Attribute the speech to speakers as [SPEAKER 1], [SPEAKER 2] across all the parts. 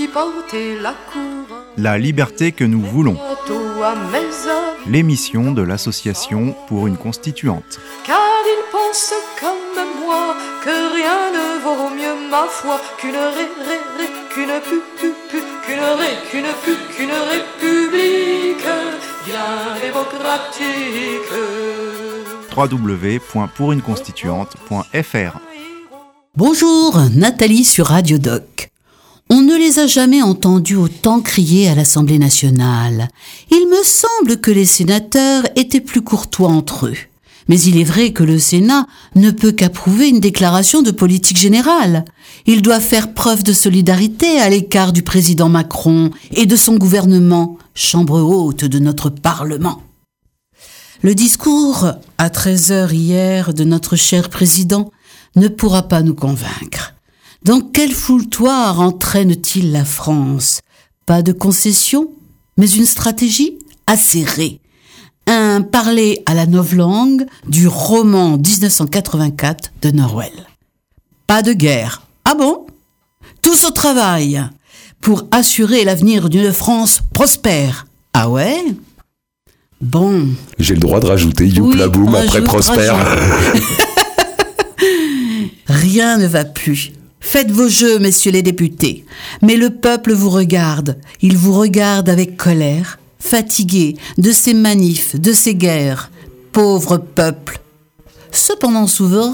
[SPEAKER 1] porter la couronne.
[SPEAKER 2] La liberté que nous voulons. L'émission de l'association pour une constituante.
[SPEAKER 1] Car ils pensent comme moi que rien ne vaut mieux ma foi qu'une république bien démocratique.
[SPEAKER 2] www.pouruneconstituante.fr.
[SPEAKER 3] Bonjour, Nathalie sur Radio Doc. On ne les a jamais entendus autant crier à l'Assemblée nationale. Il me semble que les sénateurs étaient plus courtois entre eux. Mais il est vrai que le Sénat ne peut qu'approuver une déclaration de politique générale. Il doit faire preuve de solidarité à l'égard du président Macron et de son gouvernement, chambre haute de notre Parlement. Le discours à 13h hier de notre cher président ne pourra pas nous convaincre. Dans quel foutoir entraîne-t-il la France ? Pas de concession, mais une stratégie acérée. Un parler à la novlangue du roman 1984 de Orwell. Pas de guerre. Ah bon ? Tous au travail pour assurer l'avenir d'une France prospère. Ah ouais ? Bon.
[SPEAKER 4] J'ai le droit de rajouter Youpla Boum après prospère.
[SPEAKER 3] Rien ne va plus. Faites vos jeux, messieurs les députés. Mais le peuple vous regarde. Il vous regarde avec colère, fatigué de ces manifs, de ces guerres. Pauvre peuple. Cependant souverain.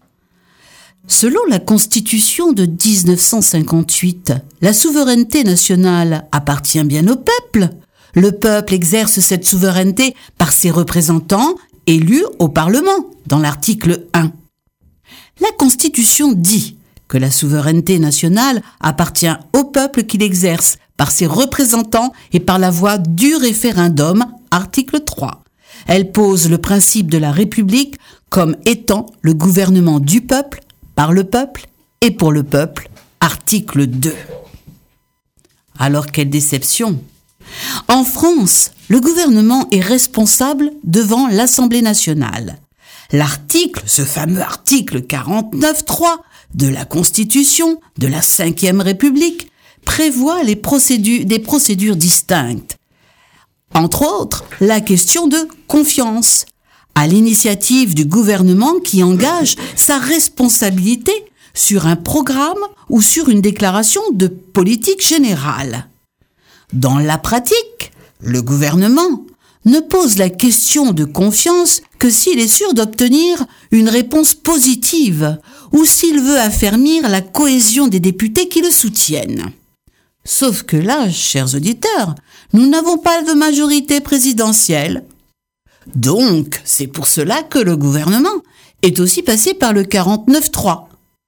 [SPEAKER 3] Selon la Constitution de 1958, la souveraineté nationale appartient bien au peuple. Le peuple exerce cette souveraineté par ses représentants élus au Parlement, dans l'article 1. La Constitution dit que la souveraineté nationale appartient au peuple qui l'exerce par ses représentants et par la voie du référendum, article 3. Elle pose le principe de la République comme étant le gouvernement du peuple, par le peuple et pour le peuple, article 2. Alors quelle déception! En France, le gouvernement est responsable devant l'Assemblée nationale. L'article, ce fameux article 49.3 de la Constitution de la Ve République prévoit des procédures distinctes. Entre autres, la question de confiance, à l'initiative du gouvernement qui engage sa responsabilité sur un programme ou sur une déclaration de politique générale. Dans la pratique, le gouvernement ne pose la question de confiance que s'il est sûr d'obtenir une réponse positive ou s'il veut affermir la cohésion des députés qui le soutiennent. Sauf que là, chers auditeurs, nous n'avons pas de majorité présidentielle. Donc, c'est pour cela que le gouvernement est aussi passé par le 49.3.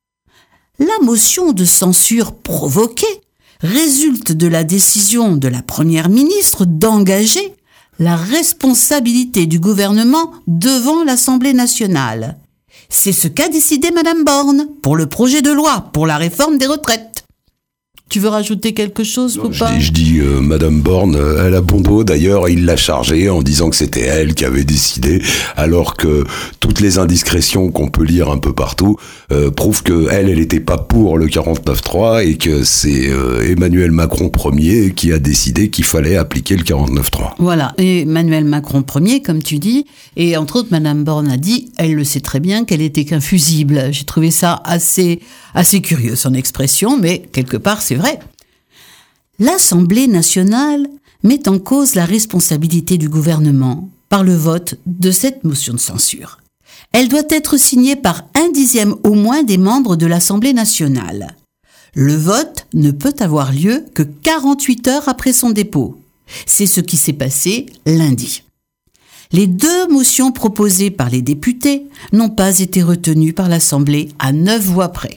[SPEAKER 3] La motion de censure provoquée résulte de la décision de la Première ministre d'engager la responsabilité du gouvernement devant l'Assemblée nationale. C'est ce qu'a décidé Madame Borne pour le projet de loi pour la réforme des retraites. Tu veux rajouter quelque chose, Poupin ?
[SPEAKER 4] Je dis Madame Borne, elle a bon dos. D'ailleurs, il l'a chargée en disant que c'était elle qui avait décidé, alors que toutes les indiscrétions qu'on peut lire un peu partout prouvent que elle n'était pas pour le 49.3 et que c'est Emmanuel Macron Ier qui a décidé qu'il fallait appliquer le 49.3.
[SPEAKER 3] Voilà, et Emmanuel Macron Ier, comme tu dis, et entre autres, Madame Borne a dit, elle le sait très bien, qu'elle était qu'un fusible. J'ai trouvé ça assez curieux, son expression, mais quelque part, c'est vrai. L'Assemblée nationale met en cause la responsabilité du gouvernement par le vote de cette motion de censure. Elle doit être signée par 1/10 au moins des membres de l'Assemblée nationale. Le vote ne peut avoir lieu que 48 heures après son dépôt. C'est ce qui s'est passé lundi. Les 2 motions proposées par les députés n'ont pas été retenues par l'Assemblée à 9 voix près.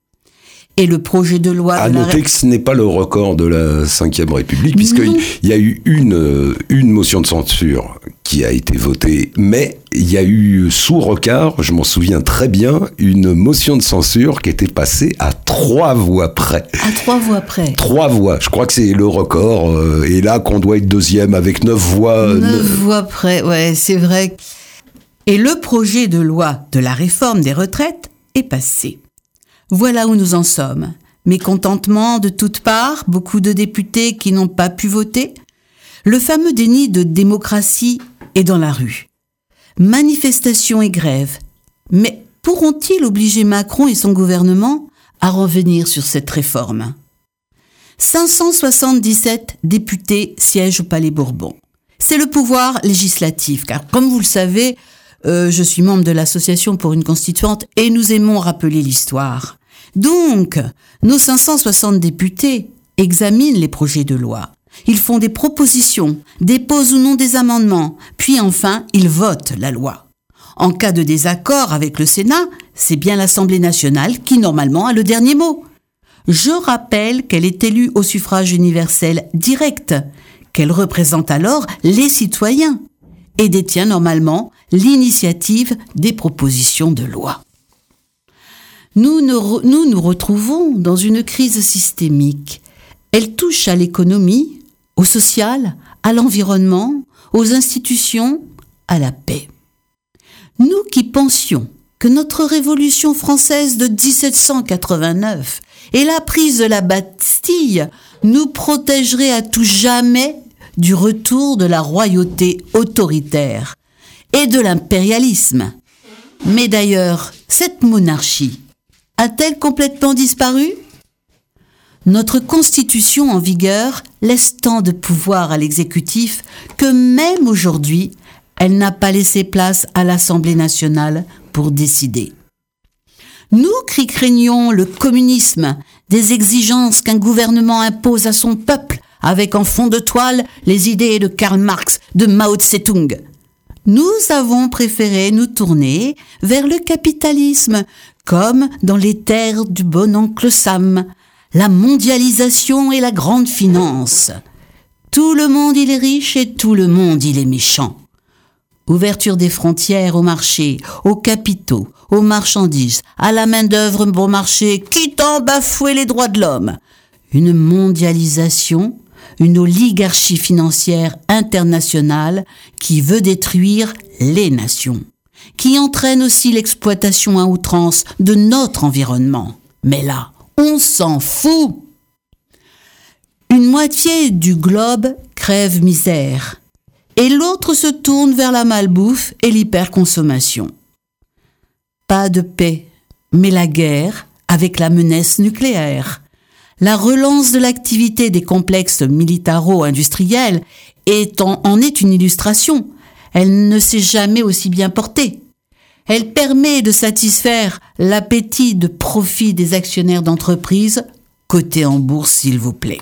[SPEAKER 3] Et le projet de loi...
[SPEAKER 4] À noter que ce n'est pas le record de la Ve République, puisqu'il y a eu une motion de censure qui a été votée, mais il y a eu sous Rocard, je m'en souviens très bien, une motion de censure qui était passée à 3 voix près.
[SPEAKER 3] À 3 voix près.
[SPEAKER 4] 3 voix, je crois que c'est le record, et là qu'on doit être deuxième avec 9 voix...
[SPEAKER 3] 9 voix près, ouais, c'est vrai. Et le projet de loi de la réforme des retraites est passé. Voilà où nous en sommes. Mécontentement de toutes parts, beaucoup de députés qui n'ont pas pu voter. Le fameux déni de démocratie est dans la rue. Manifestations et grèves. Mais pourront-ils obliger Macron et son gouvernement à revenir sur cette réforme ? 577 députés siègent au Palais Bourbon. C'est le pouvoir législatif, car comme vous le savez, je suis membre de l'Association pour une constituante et nous aimons rappeler l'histoire. Donc, nos 560 députés examinent les projets de loi. Ils font des propositions, déposent ou non des amendements, puis enfin, ils votent la loi. En cas de désaccord avec le Sénat, c'est bien l'Assemblée nationale qui, normalement, a le dernier mot. Je rappelle qu'elle est élue au suffrage universel direct, qu'elle représente alors les citoyens et détient normalement l'initiative des propositions de loi. Nous nous retrouvons dans une crise systémique. Elle touche à l'économie, au social, à l'environnement, aux institutions, à la paix. Nous qui pensions que notre Révolution française de 1789 et la prise de la Bastille nous protégeraient à tout jamais du retour de la royauté autoritaire et de l'impérialisme. Mais d'ailleurs, cette monarchie a-t-elle complètement disparu ? Notre Constitution en vigueur laisse tant de pouvoir à l'exécutif que même aujourd'hui, elle n'a pas laissé place à l'Assemblée nationale pour décider. Nous qui craignons le communisme, des exigences qu'un gouvernement impose à son peuple avec en fond de toile les idées de Karl Marx, de Mao Tse-tung, nous avons préféré nous tourner vers le capitalisme, comme dans les terres du bon oncle Sam, la mondialisation et la grande finance. Tout le monde il est riche et tout le monde il est méchant. Ouverture des frontières au marché, aux capitaux, aux marchandises, à la main-d'œuvre bon marché, quittant bafouer les droits de l'homme. Une mondialisation, une oligarchie financière internationale qui veut détruire les nations, qui entraîne aussi l'exploitation à outrance de notre environnement. Mais là, on s'en fout. Une moitié du globe crève misère et l'autre se tourne vers la malbouffe et l'hyperconsommation. Pas de paix, mais la guerre avec la menace nucléaire. La relance de l'activité des complexes militaro-industriels en est une illustration. Elle ne s'est jamais aussi bien portée. Elle permet de satisfaire l'appétit de profit des actionnaires d'entreprises, cotées en bourse s'il vous plaît.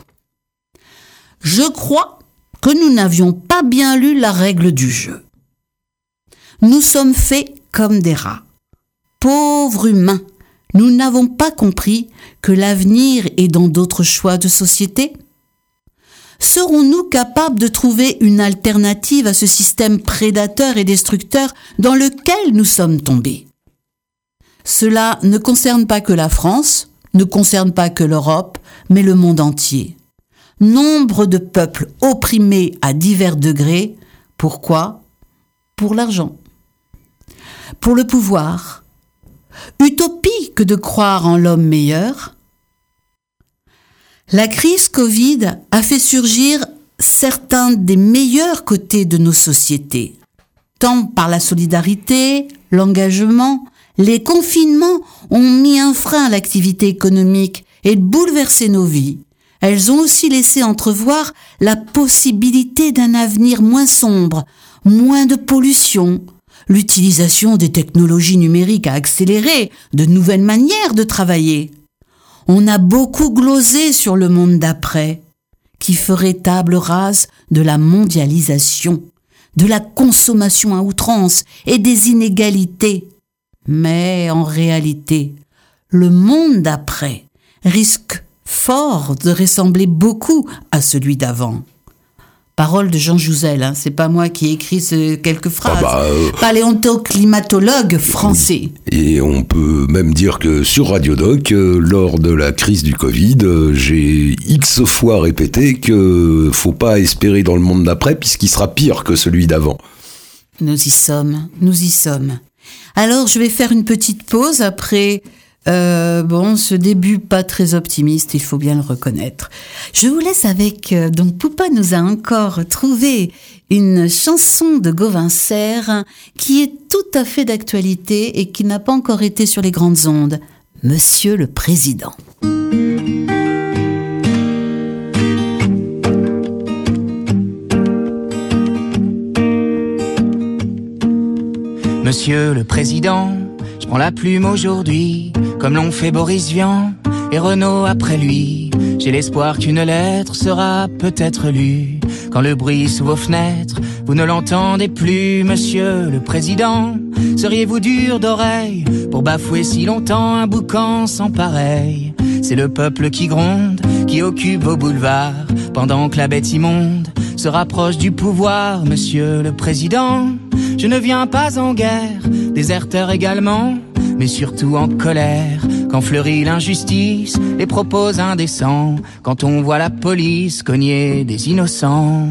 [SPEAKER 3] Je crois que nous n'avions pas bien lu la règle du jeu. Nous sommes faits comme des rats. Pauvres humains, nous n'avons pas compris que l'avenir est dans d'autres choix de société ? Serons-nous capables de trouver une alternative à ce système prédateur et destructeur dans lequel nous sommes tombés ? Cela ne concerne pas que la France, ne concerne pas que l'Europe, mais le monde entier. Nombre de peuples opprimés à divers degrés. Pourquoi ? Pour l'argent. Pour le pouvoir. Utopie que de croire en l'homme meilleur. La crise Covid a fait surgir certains des meilleurs côtés de nos sociétés. Tant par la solidarité, l'engagement, les confinements ont mis un frein à l'activité économique et bouleversé nos vies. Elles ont aussi laissé entrevoir la possibilité d'un avenir moins sombre, moins de pollution. L'utilisation des technologies numériques a accéléré de nouvelles manières de travailler. On a beaucoup glosé sur le monde d'après, qui ferait table rase de la mondialisation, de la consommation à outrance et des inégalités. Mais en réalité, le monde d'après risque fort de ressembler beaucoup à celui d'avant. Parole de Jean Jouzel, c'est pas moi qui ai écrit quelques phrases. Paléontoclimatologue français.
[SPEAKER 4] Et on peut même dire que sur Radio Doc, lors de la crise du Covid, j'ai X fois répété que faut pas espérer dans le monde d'après puisqu'il sera pire que celui d'avant.
[SPEAKER 3] Nous y sommes. Alors je vais faire une petite pause après Ce début pas très optimiste, il faut bien le reconnaître. Je vous laisse avec... donc Poupa nous a encore trouvé une chanson de Gauvin Serre qui est tout à fait d'actualité et qui n'a pas encore été sur les grandes ondes. Monsieur le Président.
[SPEAKER 5] Monsieur le Président, je prends la plume aujourd'hui, comme l'ont fait Boris Vian et Renaud après lui. J'ai l'espoir qu'une lettre sera peut-être lue. Quand le bruit sous vos fenêtres, vous ne l'entendez plus, Monsieur le Président. Seriez-vous dur d'oreille pour bafouer si longtemps un boucan sans pareil? C'est le peuple qui gronde, qui occupe vos boulevards, pendant que la bête immonde se rapproche du pouvoir, Monsieur le Président. Je ne viens pas en guerre, déserteur également, mais surtout en colère, quand fleurit l'injustice, les propos indécents, quand on voit la police cogner des innocents.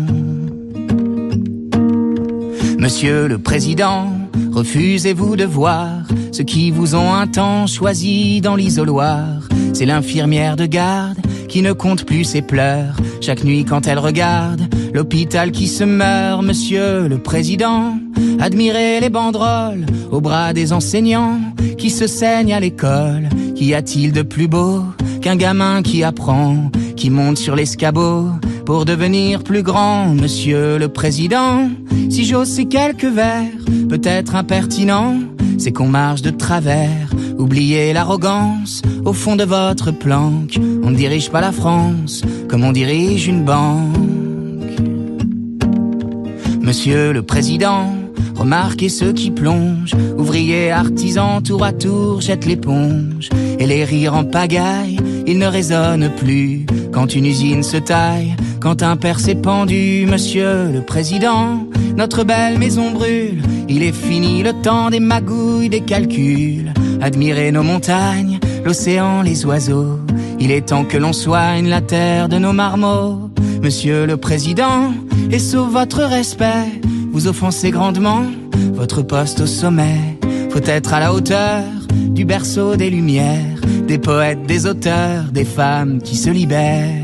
[SPEAKER 5] Monsieur le Président, refusez-vous de voir ceux qui vous ont un temps choisi dans l'isoloir? C'est l'infirmière de garde qui ne compte plus ses pleurs, chaque nuit quand elle regarde l'hôpital qui se meurt, Monsieur le Président. Admirez les banderoles au bras des enseignants qui se saignent à l'école. Qu'y a-t-il de plus beau qu'un gamin qui apprend, qui monte sur l'escabeau pour devenir plus grand, Monsieur le Président? Si j'ose ces quelques vers, peut-être impertinents, c'est qu'on marche de travers. Oubliez l'arrogance au fond de votre planque. On ne dirige pas la France comme on dirige une banque. Monsieur le Président, remarquez ceux qui plongent, ouvriers, artisans, tour à tour jettent l'éponge. Et les rires en pagaille, ils ne résonnent plus quand une usine se taille, quand un père s'est pendu, Monsieur le Président. Notre belle maison brûle, il est fini le temps des magouilles, des calculs. Admirez nos montagnes, l'océan, les oiseaux. Il est temps que l'on soigne la terre de nos marmots. Monsieur le Président, et sauf votre respect, vous offensez grandement votre poste au sommet. Faut être à la hauteur du berceau des lumières, des poètes, des auteurs, des femmes qui se libèrent.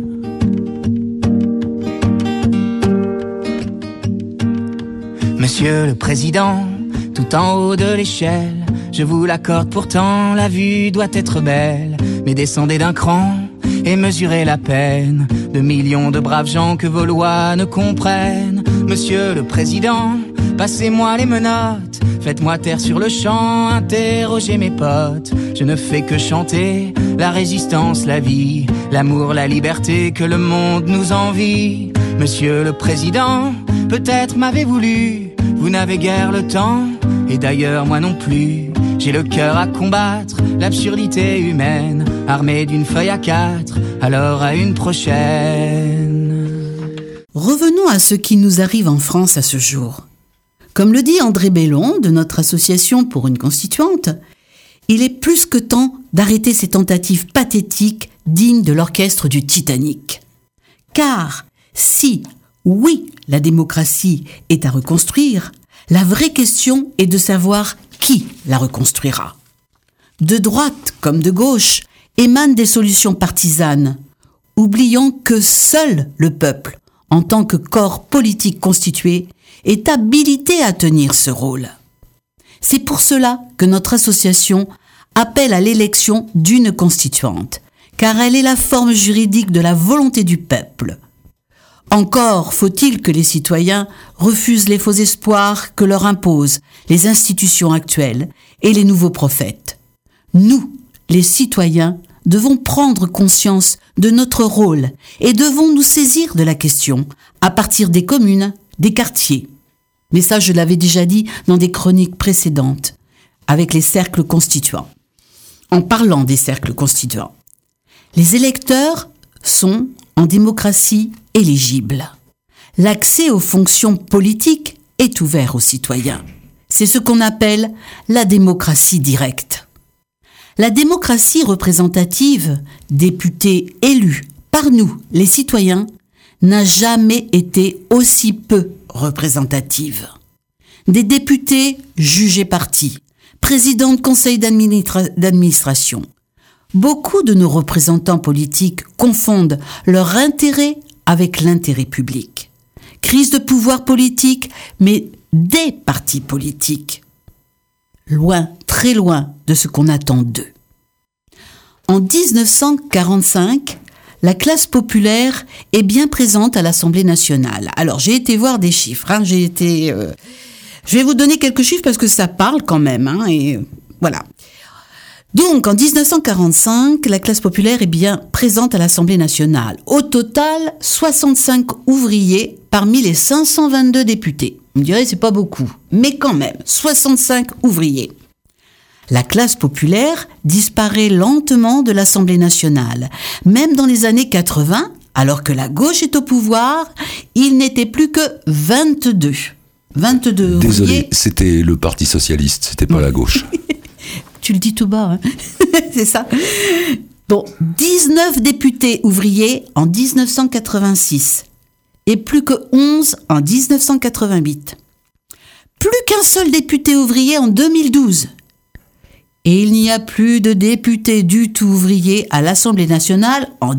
[SPEAKER 5] Monsieur le Président, tout en haut de l'échelle, je vous l'accorde pourtant, la vue doit être belle. Mais descendez d'un cran et mesurez la peine de millions de braves gens que vos lois ne comprennent. Monsieur le Président, passez-moi les menottes, faites-moi taire sur le champ, interrogez mes potes. Je ne fais que chanter la résistance, la vie, l'amour, la liberté que le monde nous envie. Monsieur le Président, peut-être m'avez-vous lu, vous n'avez guère le temps, et d'ailleurs moi non plus. J'ai le cœur à combattre l'absurdité humaine, armé d'une feuille à 4, alors à une prochaine.
[SPEAKER 3] Revenons à ce qui nous arrive en France à ce jour. Comme le dit André Bellon de notre association pour une constituante, il est plus que temps d'arrêter ces tentatives pathétiques dignes de l'orchestre du Titanic. Car si, oui, la démocratie est à reconstruire, la vraie question est de savoir qui la reconstruira. De droite comme de gauche émanent des solutions partisanes, oubliant que seul le peuple, en tant que corps politique constitué, est habilité à tenir ce rôle. C'est pour cela que notre association appelle à l'élection d'une constituante, car elle est la forme juridique de la volonté du peuple. Encore faut-il que les citoyens refusent les faux espoirs que leur imposent les institutions actuelles et les nouveaux prophètes. Nous, les citoyens, devons prendre conscience de notre rôle et devons nous saisir de la question à partir des communes, des quartiers. Mais ça, je l'avais déjà dit dans des chroniques précédentes, avec les cercles constituants. En parlant des cercles constituants, les électeurs sont, en démocratie, éligibles. L'accès aux fonctions politiques est ouvert aux citoyens. C'est ce qu'on appelle la démocratie directe. La démocratie représentative, députés élus par nous, les citoyens, n'a jamais été aussi peu représentative. Des députés jugés partis, président de conseil d'administration. Beaucoup de nos représentants politiques confondent leur intérêt avec l'intérêt public. Crise de pouvoir politique, mais des partis politiques. Loin, très loin de ce qu'on attend d'eux. En 1945, la classe populaire est bien présente à l'Assemblée nationale. Alors, j'ai été voir des chiffres. Je vais vous donner quelques chiffres parce que ça parle quand même. Et voilà. Donc, en 1945, la classe populaire est bien présente à l'Assemblée nationale. Au total, 65 ouvriers parmi les 522 députés. On me dirait, c'est pas beaucoup. Mais quand même, 65 ouvriers. La classe populaire disparaît lentement de l'Assemblée nationale. Même dans les années 80, alors que la gauche est au pouvoir, il n'était plus que 22. 22
[SPEAKER 4] Désolé,
[SPEAKER 3] ouvriers.
[SPEAKER 4] c'était le Parti Socialiste, c'était pas la gauche.
[SPEAKER 3] Tu le dis tout bas, c'est ça. Bon, 19 députés ouvriers en 1986 et plus que 11 en 1988. Plus qu'un seul député ouvrier en 2012. Et il n'y a plus de députés du tout ouvriers à l'Assemblée nationale en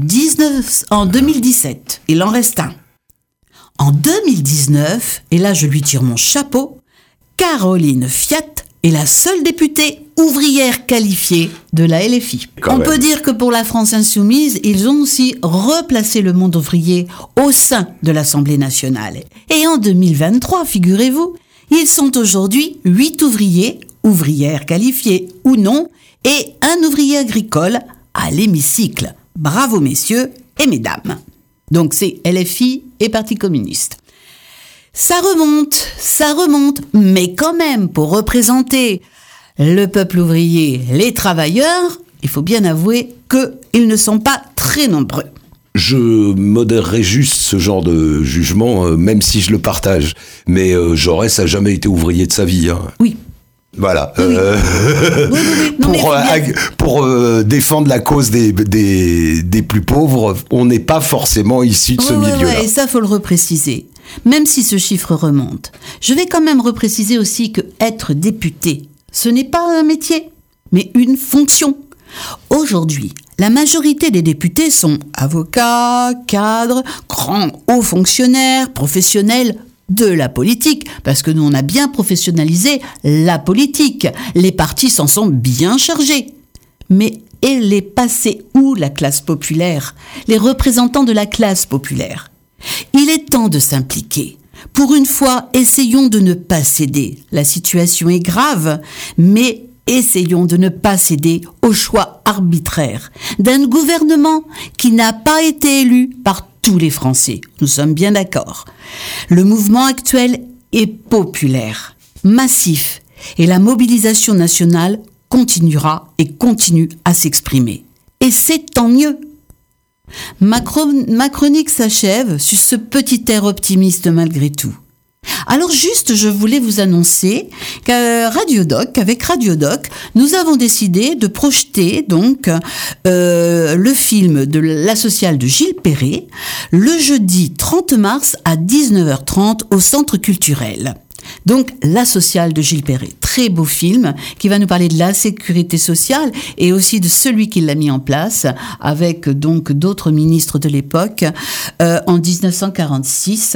[SPEAKER 3] 2017. Il en reste un. En 2019, et là je lui tire mon chapeau, Caroline Fiat est la seule députée ouvrière qualifiée de la LFI. On peut dire que pour la France insoumise, ils ont aussi replacé le monde ouvrier au sein de l'Assemblée nationale. Et en 2023, figurez-vous, ils sont aujourd'hui 8 ouvriers, ouvrières qualifiées ou non, et un ouvrier agricole à l'hémicycle. Bravo messieurs et mesdames. Donc c'est LFI et Parti communiste. Ça remonte, mais quand même, pour représenter le peuple ouvrier, les travailleurs, il faut bien avouer qu'ils ne sont pas très nombreux.
[SPEAKER 4] Je modérerai juste ce genre de jugement, même si je le partage. Mais Jaurès n'a jamais été ouvrier de sa vie.
[SPEAKER 3] Oui.
[SPEAKER 4] Voilà.
[SPEAKER 3] Oui. Oui.
[SPEAKER 4] Pour défendre la cause des plus pauvres, on n'est pas forcément issu de ce milieu-là.
[SPEAKER 3] Ouais, et ça, faut le repréciser. Même si ce chiffre remonte. Je vais quand même repréciser aussi que être député, ce n'est pas un métier, mais une fonction. Aujourd'hui, la majorité des députés sont avocats, cadres, grands hauts fonctionnaires, professionnels de la politique, parce que nous on a bien professionnalisé la politique. Les partis s'en sont bien chargés. Mais elle est passée où la classe populaire? Les représentants de la classe populaire. Il est temps de s'impliquer. Pour une fois, essayons de ne pas céder. La situation est grave, mais essayons de ne pas céder au choix arbitraire d'un gouvernement qui n'a pas été élu par tous les Français. Nous sommes bien d'accord. Le mouvement actuel est populaire, massif, et la mobilisation nationale continuera et continue à s'exprimer. Et c'est tant mieux. Ma chronique s'achève sur ce petit air optimiste malgré tout. Alors juste, je voulais vous annoncer qu'avec Radio Doc, nous avons décidé de projeter donc le film de La Sociale de Gilles Perret le jeudi 30 mars à 19h30 au Centre culturel. Donc, La Sociale de Gilles Perret, très beau film qui va nous parler de la sécurité sociale et aussi de celui qui l'a mis en place avec donc d'autres ministres de l'époque en 1946,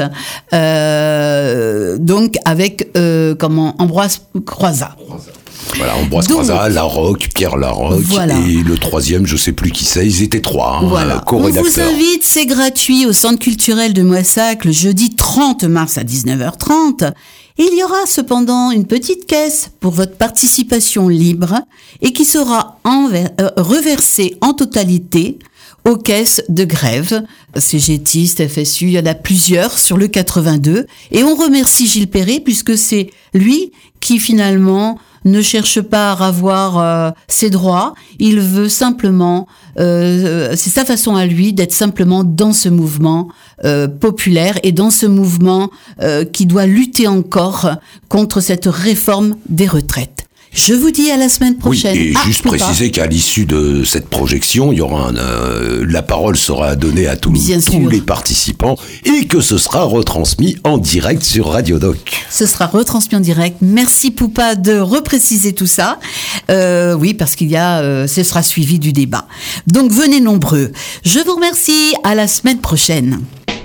[SPEAKER 3] donc avec Ambroise Croizat.
[SPEAKER 4] Voilà, Ambroise Croizat, Larocque, Pierre Larocque, voilà. Et le troisième, je sais plus qui c'est, ils étaient 3,
[SPEAKER 3] voilà.
[SPEAKER 4] Co-rédacteurs.
[SPEAKER 3] On vous invite, c'est gratuit, au Centre culturel de Moissac, le jeudi 30 mars à 19h30. Il y aura cependant une petite caisse pour votre participation libre et qui sera reversée en totalité aux caisses de grève, CGTistes, FSU, il y en a plusieurs sur le 82. Et on remercie Gilles Perret puisque c'est lui qui finalement ne cherche pas à ravoir ses droits. Il veut simplement, c'est sa façon à lui d'être simplement dans ce mouvement populaire et dans ce mouvement qui doit lutter encore contre cette réforme des retraites. Je vous dis à la semaine prochaine.
[SPEAKER 4] Oui, et juste préciser qu'à l'issue de cette projection, il y aura la parole sera donnée à tous les participants et que ce sera retransmis en direct sur Radio Doc.
[SPEAKER 3] Ce sera retransmis en direct. Merci Poupa de repréciser tout ça. Oui, parce qu'il y a, ce sera suivi du débat. Donc venez nombreux. Je vous remercie. À la semaine prochaine.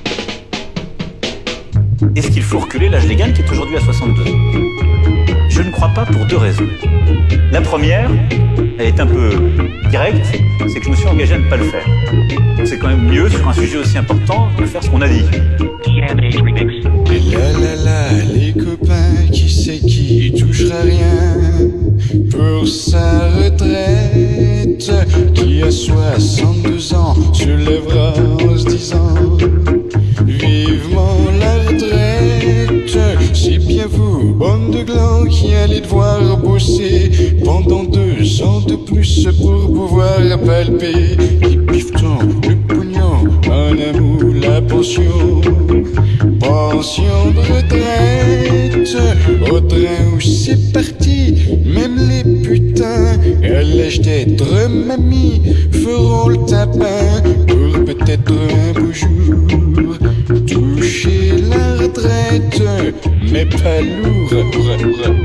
[SPEAKER 6] Est-ce qu'il faut reculer l'âge légal qui est aujourd'hui à 62 ans ? Je ne crois pas pour deux raisons. La première, elle est un peu directe, c'est que je me suis engagé à ne pas le faire. C'est quand même mieux sur un sujet aussi important de faire ce qu'on a dit.
[SPEAKER 7] Et là, les copains, qui c'est qui touchera rien pour sa retraite, qui à 62 ans se lèvera en se disant vivement la retraite. C'est bien vous, bande de glands, qui allez devoir bosser pendant 2 ans de plus pour pouvoir palper les piftons, le pognon, en amour, la pension. Pension de retraite, au train où c'est parti, même les putains, à l'âge d'être mamie, feront le tapin pour peut-être un beau jour toucher la retraite, mais pas lourd.